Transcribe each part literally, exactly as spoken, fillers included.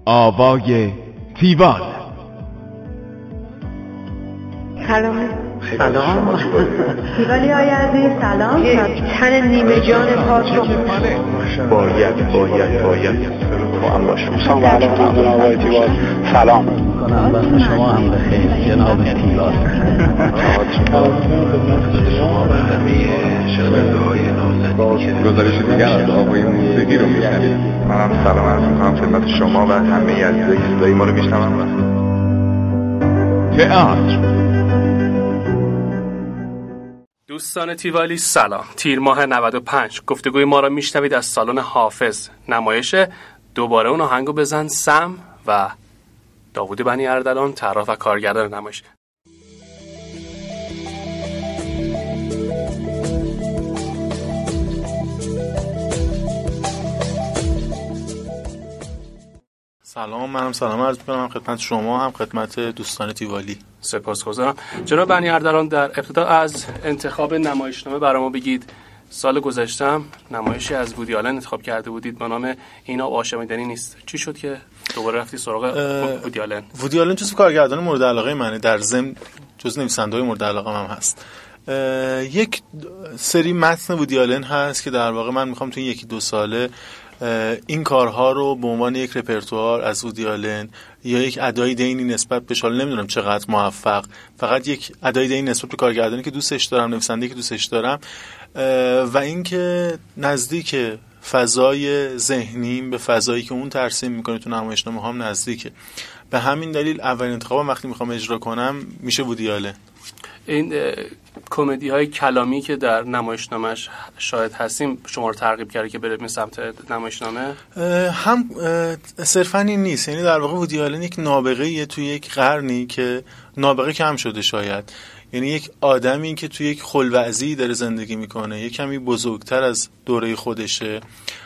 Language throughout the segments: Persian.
آوای تیوال. سلام. سلام تیوالی های عزیز سلام. یک تن نیمه جان پاک رو باید باید باید با هم باشم. سلام علیکم جناب آقای تیوال. سلام کنم وقت شما هم بخیر جناب تیوال. شما و همه شنونده‌های نازنین گزارش دیگر از آقای موسیقی رو میشنوید. منم سلام عرض می‌کنم خدمت شما و همه عزیزایی که صدای ما رو میشنون. تئاتر. دوستان تیوالی سلام. تیر ماه نود و پنج گفتگوی ما را میشنوید از سالن حافظ. نمایش دوباره اون آهنگو بزن سم و داوود بنی اردلان طراح و کارگردان نمایش. سلام، منم سلام عرض می‌کنم خدمت شما هم خدمت دوستان تیوالی. سپاسگزارم. جناب بنی اردلان، در ابتدا از انتخاب نمایشنامه برام بگید. سال گذشته نمایشی از وودی آلن انتخاب کرده بودید به نام اینا آشامیدنی نیست. چی شد که دوباره رفتی سراغ وودی آلن؟ وودی آلن جزو کارگردان مورد علاقه منه، در ضمن جزو نویسنده‌های مورد علاقه هم هست. یک سری متن وودی آلن هست که در واقع من میخوام تو این یکی دو ساله این کارها رو به عنوان یک رپرتوار از وودی آلن یا یک ادای دینی نسبت به شال، نمیدونم چقدر موفق، فقط یک ادای دینی نسبت به کارگردانی که دوستش دارم، نویسنده‌ای که دوستش دارم و اینکه نزدیک فضای ذهنیم به فضایی که اون ترسیم میکنه تو نمایشنامه هم نزدیکه. به همین دلیل اولین انتخابم وقتی میخوام اجرا کنم میشه وودی آلن. این کمدی های کلامی که در نمایشنامه‌اش شاید هستیم شما رو ترغیب کرده که برید سمت نمایشنامه؟ هم صرفاً این نیست، یعنی در واقع وودی آلن یک نابغه‌ایه توی یک قرنی که نابغه کم شده شاید، یعنی یک آدمی که توی یک خلوعزی داره زندگی میکنه، یک کمی بزرگتر از دوره خودشه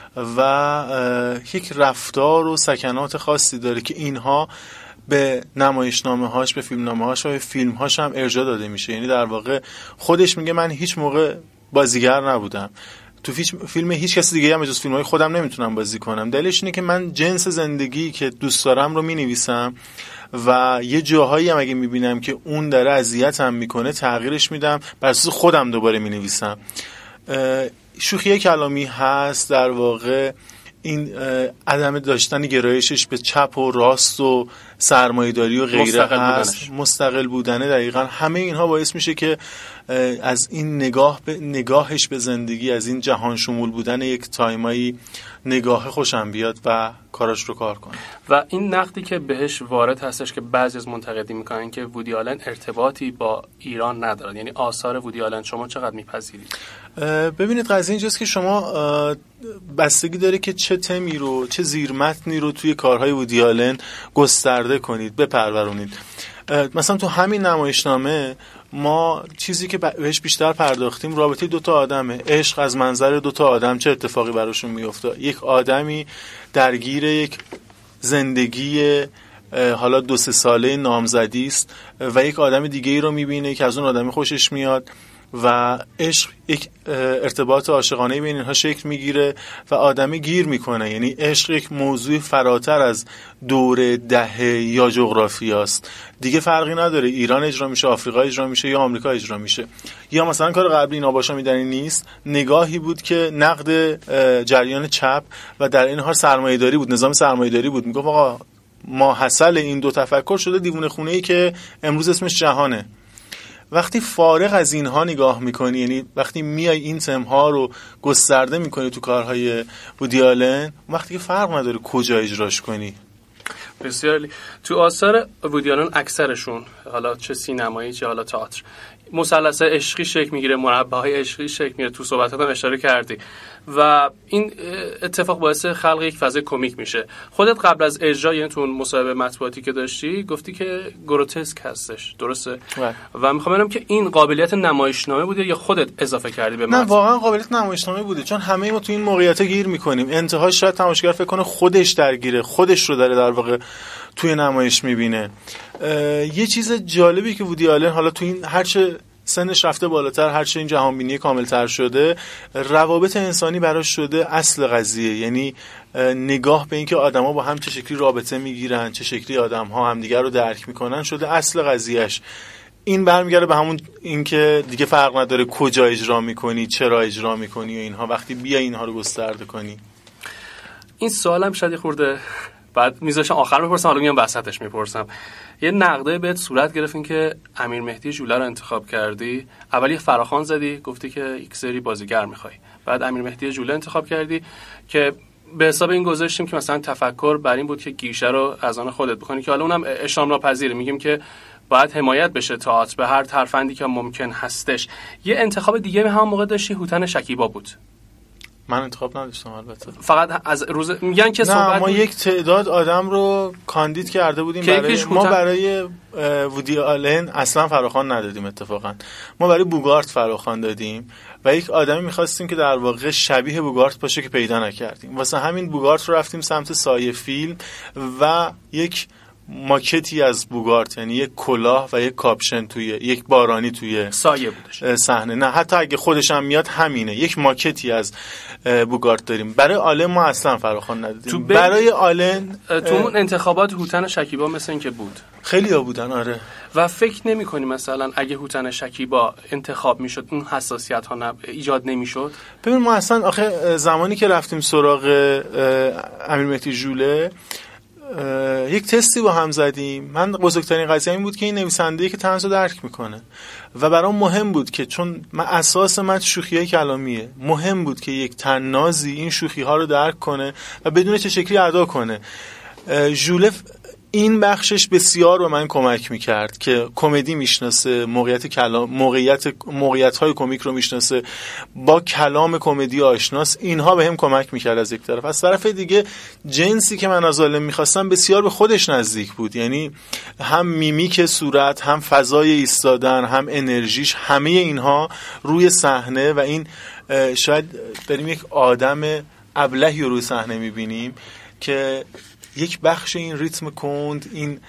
و یک رفتار و سکنات خاصی داره که اینها به نمایشنامه هاش، به فیلمنامه هاش و به فیلم هاش هم ارجاع داده میشه. یعنی در واقع خودش میگه من هیچ موقع بازیگر نبودم، تو فیلم هیچ کسی دیگه هم جز فیلم های خودم نمیتونم بازی کنم. دلیلش اینه که من جنس زندگی که دوست دارم رو مینویسم و یه جاهایی هم اگه میبینم که اون داره اذیتم میکنه تغییرش میدم، بر اساس خودم دوباره مینویسم. شوخی کلامی هست، در واقع این عدم داشتن گرایشش به چپ و راست و سرمایه‌داری و غیره هست، مستقل بودنه. دقیقاً همه اینها باعث میشه که از این نگاه به نگاهش به زندگی، از این جهان شمول بودن یک تایمایی نگاه خوشم بیاد و کاراش رو کار کنه. و این نقدی که بهش وارد هستش که بعضی از منتقدین میکنن که وودی آلن ارتباطی با ایران ندارد، یعنی آثار وودی آلن شما چقدر میپذیرید؟ ببینید قضیه اینجاست که شما بستگی داره که چه تمی رو، چه زیرمتنی رو توی کارهای وودی آلن گسترده کنید، بپرورونید. مثلا تو همین نمایشنامه ما چیزی که بهش بیشتر پرداختیم رابطه دوتا آدمه، عشق از منظر دوتا آدم چه اتفاقی براشون میفته. یک آدمی درگیر یک زندگی حالا دو سه ساله نامزدی است و یک آدم دیگه ای رو میبینه که از اون آدمی خوشش میاد و عشق، یک ارتباط عاشقانه بین اینها شکل میگیره و آدمی گیر میکنه. یعنی عشق یک موضوع فراتر از دوره دهه یا جغرافیاست، دیگه فرقی نداره ایران اجرا میشه، آفریقا اجرا میشه یا آمریکا اجرا میشه. یا مثلا کار قبلی اینا آشامیدنی نیست، نگاهی بود که نقد جریان چپ و در این حال سرمایه‌داری بود، نظام سرمایه‌داری بود. میگفت آقا ماحصل این دو تفکر شده دیوونه خونه‌ای که امروز اسمش جهانه. وقتی فارغ از اینها نگاه میکنی، یعنی وقتی میای این تمها رو گسترده میکنی تو کارهای وودی آلن، وقتی که فرق نداره کجا اجراش کنی. بسیار عالی. تو آثار وودی آلن اکثرشون، حالا چه سینمایی چه حالا تئاتر، مثلث عشقی شکل میگیره، مربع‌های عشقی شکل میگیره. تو صحبتات هم اشاره کردی و این اتفاق باعث خلق یک فضای کمیک میشه. خودت قبل از اجرا، یعنی تو مصاحبه مطبوعاتی که داشتی، گفتی که گروتسک هستش، درسته؟ باید. و میخوام ببینم که این قابلیت نمایشنامه بوده یا خودت اضافه کردی به متن؟ نه، واقعا قابلیت نمایشنامه بوده، چون همه ما تو این موقعیت گیر میکنیم. انتهاش شاید تماشاگر فکر کنه خودش درگیره، خودش رو داره در واقع توی نمایش میبینه. یه چیز جالبی که وودی آلن حالا تو این هرچه سنش رفته بالاتر، هرچه این جهانبینی کاملتر شده، روابط انسانی براش شده اصل قضیه. یعنی نگاه به اینکه آدما با هم چه شکلی رابطه میگیرن، چه شکلی آدم‌ها همدیگر رو درک میکنن شده اصل قضیهش. این برمیگرده به همون اینکه دیگه فرق نداره کجا اجرا میکنی، چرا اجرا میکنی و اینها، وقتی بیا اینها رو گسترده کنی. این سوالم شاید خورده بعد میذاشم آخر میپرسم، حالا میام وسطش میپرسم. یه نقده بهت صورت گرفت این که امیر مهدی ژوله رو انتخاب کردی، اولی فراخوان زدی گفتی که یک سری بازیگر میخوای، بعد امیر مهدی ژوله انتخاب کردی که به حساب این گذاشتیم که مثلا تفکر بر این بود که گیشه رو از آن خودت بکنی، که حالا اونم اشام ناپذیره، میگیم که باید حمایت بشه تئاتر به هر ترفندی که ممکن هستش. یه انتخاب دیگه به همون موقع داشتی، هوتن شکیبا بود. من انتخاب نداشتم البته، فقط از روز میگن که صحبت ما یک تعداد آدم رو کاندید کرده بودیم برای ما برای وودی آلن اصلا فراخوان ندادیم، اتفاقا ما برای بوگارت فراخوان دادیم و یک آدمی می‌خواستیم که در واقع شبیه بوگارت باشه که پیدا نکردیم، واسه همین بوگارت رو رفتیم سمت سایه فیلم و یک ماکتی از بوگارت، یعنی یک کلاه و یک کاپشن توی یک بارانی توی سایه بودش صحنه، نه حتی اگه خودش هم میاد همینه، یک ماکتی از بوگارت داریم. برای آلن ما اصلا فراخوان ندادیم. ب... برای آلن تو اون انتخابات هوتن شکیبا مثل این که بود، خیلی ها بودن. آره. و فکر نمی کنی مثلا اگه هوتن شکیبا انتخاب میشد این حساسیت ها نب... ایجاد نمیشد؟ ببین ما اصلا آخه زمانی که رفتیم سراغ امیر مهدی ژوله یک تستی با هم زدیم. من بزرگترین قضیه این بود که این نویسنده‌ای که طنز رو درک میکنه و برام مهم بود که چون من اساس من شوخیای کلامیه، مهم بود که یک طنازی این شوخی ها رو درک کنه و بدون چه شکلی ادا کنه. ژوله این بخشش بسیار به من کمک میکرد که کمدی میشناسه، موقعیت کلام، موقعیت موقعیت‌های کمیک رو میشناسه، با کلام کمدی آشناس. اینها بهم کمک میکرد از یک طرف. از طرف دیگه جنسی که من از عالم میخواستم بسیار به خودش نزدیک بود، یعنی هم میمیک صورت، هم فضای ایستادن، هم انرژیش، همه اینها روی صحنه و این شاید بریم یک آدم ابلهی رو روی صحنه میبینیم که یک بخش این ریتم کند، این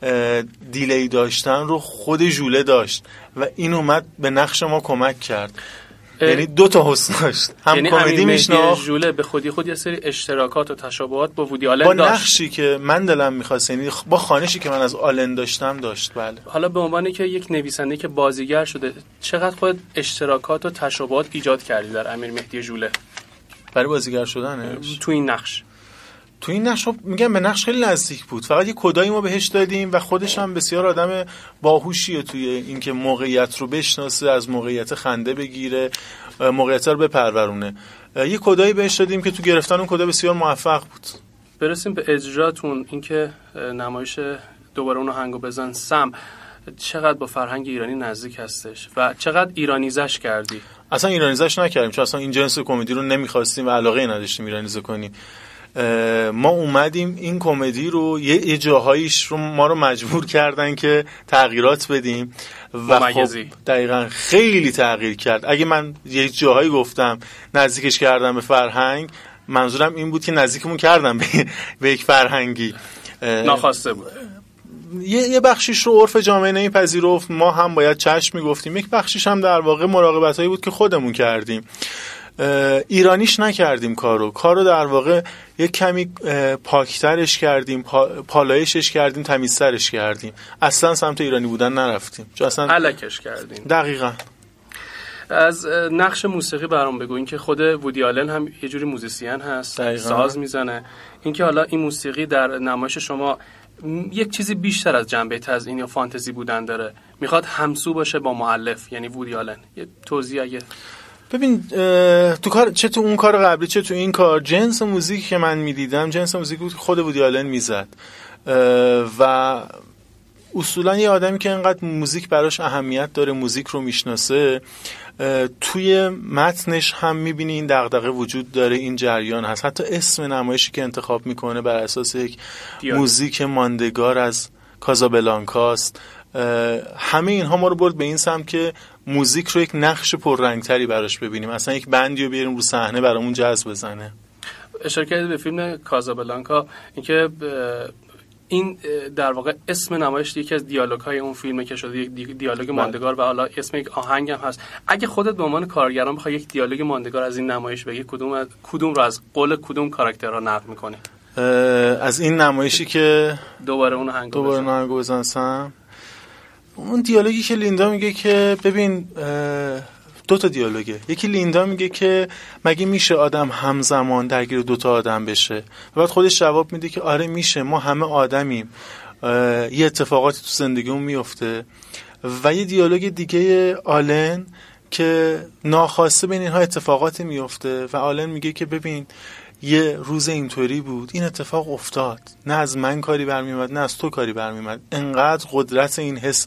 دیلی داشتن رو خود ژوله داشت و این اومد به نقش ما کمک کرد. یعنی دو تا حسن داشت، هم یعنی کمدی میشناخت، ژوله به خودی خود یه سری اشتراکات و تشابهات با وودی آلن با داشت، با نقشی که من دلم می‌خواست، یعنی با خوانشی که من از آلن داشتم داشت. بله. حالا به عنوانی که یک نویسنده که بازیگر شده، چقدر خود اشتراکات و تشابهات ایجاد کردی در امیر مهدی ژوله برای بازیگر شدنش تو این نقش؟ تو این نقش میگم به نقش خیلی نزدیک بود، فقط یه کدایی ما بهش دادیم و خودش هم بسیار آدم باهوشیه توی اینکه موقعیت رو بشناسه، از موقعیت خنده بگیره، موقعیت رو بپرورونه. یه کدایی بهش دادیم که تو گرفتن اون کدا بسیار موفق بود. برسیم به اجراتون، اینکه نمایش دوباره اون آهنگو بزن سم چقدر با فرهنگ ایرانی نزدیک هستش و چقدر ایرانیزش کردی؟ اصلا ایرانیزش نکردیم، چون اصلا این جنس کمدی رو نمی‌خواستیم و علاقه نداشتیم ایرانیزه کنیم. ما اومدیم این کمدی رو یه, یه جاهاییش رو ما رو مجبور کردن که تغییرات بدیم و خب دقیقاً خیلی تغییر کرد. اگه من یه جاهایی گفتم نزدیکش کردم به فرهنگ، منظورم این بود که نزدیکمون کردم به, به یک فرهنگی ناخواسته بود. یه یه بخشیش رو عرف جامعه نمیپذیرفت، ما هم باید چشم میگفتیم. یک بخشیش هم در واقع مراقبتایی بود که خودمون کردیم، ایرانیش نکردیم کارو کارو در واقع یک کمی پاکترش کردیم، پالایشش کردیم، تمیزترش کردیم، اصلا سمت ایرانی بودن نرفتیم، چون اصلا الکش کردیم. دقیقاً. از نقش موسیقی برام بگو، این که خود وودی آلن هم یه جوری موزیسین هست، دقیقاً. ساز میزنه، این که حالا این موسیقی در نمایش شما یک چیزی بیشتر از جنبه تزیین یا فانتزی بودن داره، میخواد همسو باشه با مؤلف، یعنی وودی آلن. یه توضیح اگه ببین تو کار، چه تو اون کار قبلی چه تو این کار، جنس موزیکی که من میدیدم جنس موزیکی بود که خود وودی آلن میزد و اصولا یه آدمی که انقدر موزیک براش اهمیت داره، موزیک رو میشناسه، توی متنش هم میبینی این دغدغه وجود داره، این جریان هست. حتی اسم نمایشی که انتخاب میکنه بر اساس یک دیار. موزیک ماندگار از کازابلانکاست. همه اینها ما رو برد به این سمت که موزیک رو یک نقش پررنگتری براش ببینیم، اصلا یک بندی رو بیاریم رو صحنه برامون جذب بزنه. اشاره کردید به فیلم کازابلانکا، اینکه این در واقع اسم نمایش یکی از دیالوگ‌های اون فیلمه که شده یک دیالوگ ماندگار و حالا اسم یک آهنگ هم هست. اگه خودت به عنوان کارگردان بخوای یک دیالوگ ماندگار از این نمایش بگی، کدوم کدوم رو از قول کدوم کاراکترها نقل می‌کنی؟ از این نمایشی که دوباره اون آهنگو دوباره اون آهنگو بزنسم، اون دیالوگی که لیندا میگه که ببین، دو تا دیالوگه. یکی لیندا میگه که مگه میشه آدم همزمان درگیر دو تا آدم بشه، و بعد خودش جواب میده که آره میشه، ما همه آدمیم، یه اتفاقاتی تو زندگیمون میفته. و یه دیالوگ دیگه آلن که ناخواسته بین اینها اتفاقاتی میفته و آلن میگه که ببین یه روز اینطوری بود، این اتفاق افتاد، نه از من کاری برمیومد نه از تو کاری برمیومد. انقدر قدرت این حس،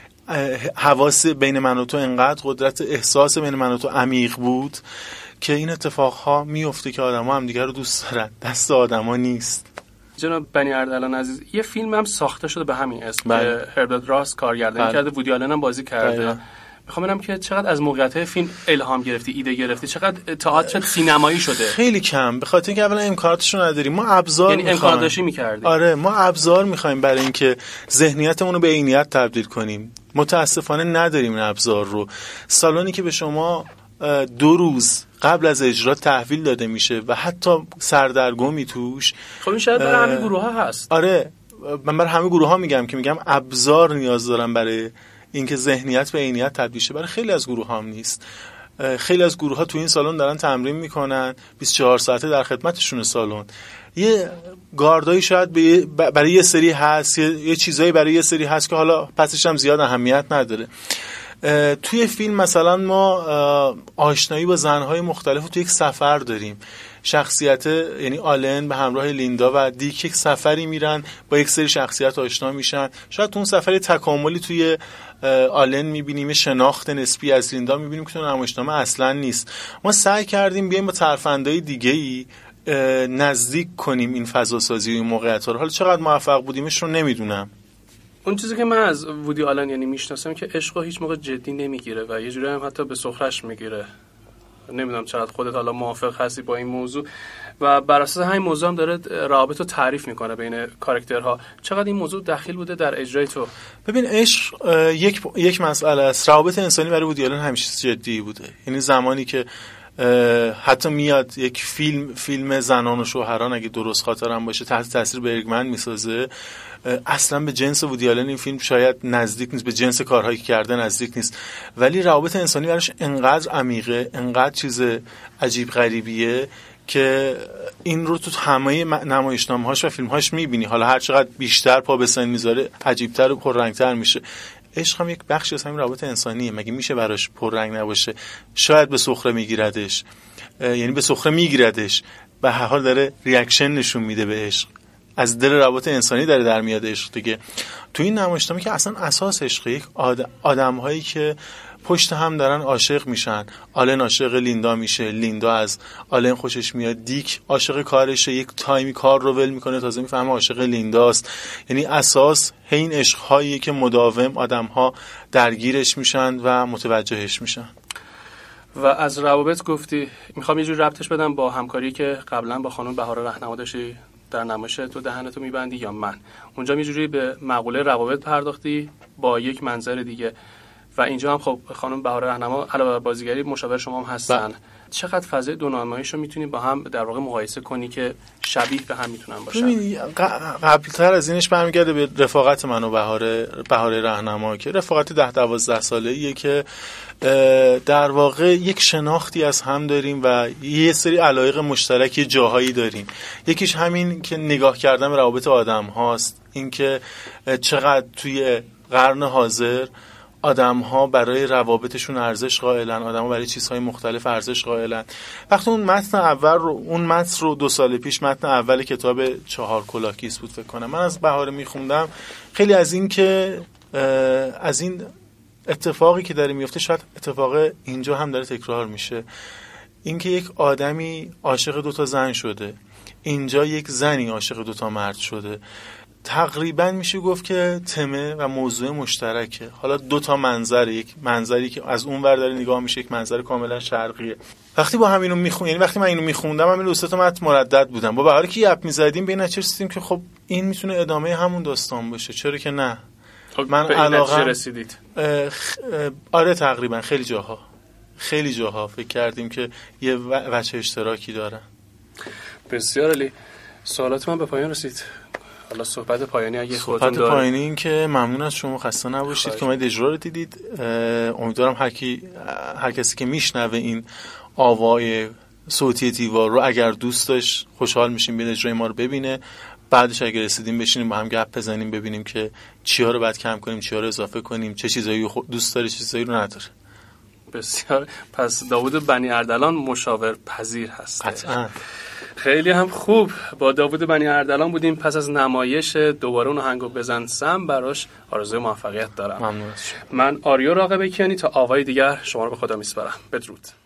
حواس بین من و تو، انقدر قدرت احساس بین من و تو عمیق بود که این اتفاقها میفته که آدما هم دیگه رو دوست دارن، دست آدما نیست. جناب بنی اردلان عزیز، یه فیلم هم ساخته شده به همین اسم بله. که هربرت راس کارگردانی بله. کرده، وودی آلن هم بازی کرده. بله. میخوام ببینم که چقدر از موقعیت فیلم الهام گرفتی، ایده گرفتی، چقدر تئاتر سینمایی شده. خیلی کم، به خاطر اینکه اولا امکاناتشو نداریم. ما ابزار یعنی امکان داشتی می‌کردیم. آره، ما ابزار می‌خوایم برای اینکه ذهنیتمون رو به عینیت تبدیل کنیم. متاسفانه نداریم این ابزار رو. سالونی که به شما دو روز قبل از اجرا تحویل داده میشه و حتی سردرگمی توش، خب این شاید برای همه گروه‌ها هست. آره، من برای همه گروه‌ها میگم که میگم ابزار نیاز دارم برای اینکه ذهنیت به عینیت تبدیل شه. برای خیلی از گروه‌ها هم نیست. خیلی از گروه‌ها تو این سالن دارن تمرین میکنن، بیست و چهار ساعته در خدمتشون سالن. یه گاردایی شاید برای یه سری هست، یه چیزایی برای یه سری هست که حالا پسش هم زیاد اهمیت نداره. توی فیلم مثلا ما آشنایی با زنهای مختلف تو یک سفر داریم. شخصیت یعنی آلن به همراه لیندا و دیک یک سفری میرن، با یک سری شخصیت آشنا میشن. شاید تو اون سفر تکاملی توی آلن میبینیم، شناخت نسبی از لیندا میبینیم که تو نمایشنامه اصلا نیست. ما سعی کردیم بیایم با ترفندهای دیگه‌ای نزدیک کنیم این فضا سازی و این موقعیت‌ها رو. حالا چقدر موفق بودیمش رو نمیدونم. اون چیزی که من از وودی آلن یعنی میشناسم که عشق رو هیچ موقع جدی نمیگیره و یه جوری هم حتی به سخرش میگیره. نمیدونم چقدر خودت حالا موافق هستی با این موضوع، و بر اساس همین موضوع هم داره روابط رو تعریف میکنه بین کاراکترها. چقدر این موضوع دخیل بوده در اجرای تو؟ ببین، عشق یک یک مسئله است. روابط انسانی برای وودی آلن همیشه جدی بوده. یعنی زمانی که حتی میاد یک فیلم فیلم زنان و شوهران اگه درست خاطرم باشه تحت تاثیر برگمن میسازه، اصلا به جنس وودی آلن این فیلم شاید نزدیک نیست، به جنس کارهایی که کرده نزدیک نیست، ولی روابط انسانی براش انقدر عمیقه، انقدر چیز عجیب غریبیه که این رو تو همه نمایشنامه‌هاش و فیلم‌هاش می‌بینی. حالا هر چقدر بیشتر پا به سن میذاره عجیب‌تر و پررنگ‌تر میشه. عشق هم یک بخشی از همین روابط انسانیه. مگه میشه براش پررنگ نباشه؟ شاید به سخره میگیردش، یعنی به سخره میگیردش، به هر حال داره ریاکشن نشون میده به عشق. از دل روابط انسانی داره در میاد عشق دیگه. تو این نمایشنامه که اصلا اساس عشق، یک آدم آدم‌هایی که پشت هم دارن عاشق میشن. آلن عاشق لیندا میشه، لیندا از آلن خوشش میاد، دیک عاشق کارشه، یک تایمی کار رو ول میکنه تازه میفهمه عاشق لینداست. یعنی اساس این عشق‌هایی که مداوم آدم‌ها درگیرش میشن و متوجهش میشن. و از روابط گفتی، میخوام یه جور ربطش بدم با همکاری که قبلا با خانم بهار رهنما داشتی در نمایش تو دهنتو میبندی یا من. اونجا یه جوری به مقوله روابط پرداختی با یک منظر دیگه، و اینجا هم خب خانم بهار رهنما علاوه بر بازیگری مشاور شما هم هستن. با. چقدر فضای دو نمایش رو میتونی با هم در واقع مقایسه کنی که شبیه به هم میتونن باشن؟ قبلتر از اینش برمیگرده به رفاقت من و بهار بهار رهنما که رفاقت ده دوازده ساله‌ایه که در واقع یک شناختی از هم داریم و یه سری علایق مشترکی جاهایی داریم. یکیش همین که نگاه کردن به روابط آدم هاست، این که چقدر توی قرن حاضر آدم ها برای روابطشون ارزش قائلن، آدم ها برای چیزهای مختلف ارزش قائلن. وقتی اون متن اول رو اون متن رو دو سال پیش متن اول کتاب چهار کلاکیس بود فکر کنم، من از بهاره میخوندم، خیلی از این که از این اتفاقی که داره میفته شاید اتفاق اینجا هم داره تکرار میشه. اینکه یک آدمی عاشق دوتا زن شده، اینجا یک زنی عاشق دوتا مرد شده، تقریبا میشه گفت که تمه و موضوع مشترکه. حالا دو تا منظر، یک منظری که از اون ور داره نگاه میشه، یک منظر کاملا شرقیه. وقتی با همینو میخون، یعنی وقتی من اینو میخوندم همین دو سه تا متن مردد بودم، با بهاری که یپ میزدیم به این نتیجه رسیدیم که خب این میتونه ادامه همون داستان باشه، چرا که نه. من علاقه رسیدید؟ آره تقریبا خیلی جاها خیلی جاها فکر کردیم که یه وجه اشتراکی دارن. بسیار عالی. سوالات من به پایان رسید. حالا صحبت پایانی اگه خودتون داره. صحبت پایانی این که ممنون از شما، خسته نباشید که اومدید اجرا رو دیدید. امیدوارم هر کی هر کسی که میشنوه این آوای صوتی تیوار رو اگر دوست داشت خوشحال میشیم بیاد اجرای ما رو ببینه. بعدش اگه رسیدیم بشینیم با هم گپ بزنیم ببینیم که چیا رو بعد کم کنیم، چیا رو اضافه کنیم، چه چیزایی دوست داره چه چیزایی رو نداره. بسیار. پس داوود بنی اردلان مشاور پذیر هست. قطعاً. خیلی هم خوب. با داوود بنی اردلان بودیم. پس از نمایش دوباره اون آهنگو بزن سم براش آرزوی موفقیت دارم. ممنون. من آریو راغب کیانی تا آوای دیگر شما رو به خدا میسپارم. بدرود.